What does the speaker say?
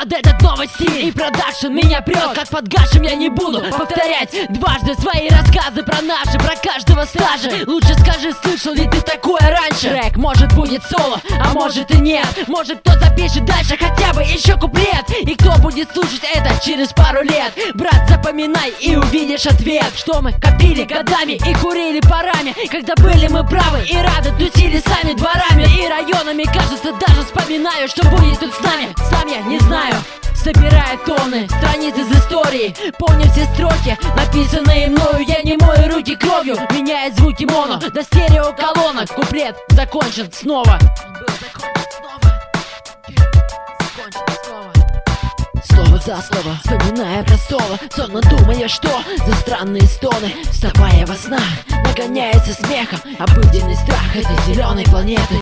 под этот новый стиль. И продакшн меня прет, как под гашем. Я не буду повторять дважды свои рассказы про наши, про каждого стажа. Лучше скажи, слышал ли ты такое раньше? Трек может будет соло, а может и нет. Может кто запишет дальше хотя бы еще куплет. И кто будет слушать это через пару лет? Брат, запоминай и увидишь ответ. Что мы копили годами и курили парами, когда были мы правы и рады тусили сами дворами и районами. Кажется, даже вспоминаю, что будет тут с нами. Сам я не знаю. Собирая тонны страниц из истории, помню все строки, написанные мною. Я не мою руки кровью, меняет звуки моно до стереоколонок. Куплет закончен снова. Слово за слово, вспоминая про соло, сонно думая, что за странные стоны. Вставая во снах, нагоняется смехом обыденный страх этой зеленой планеты.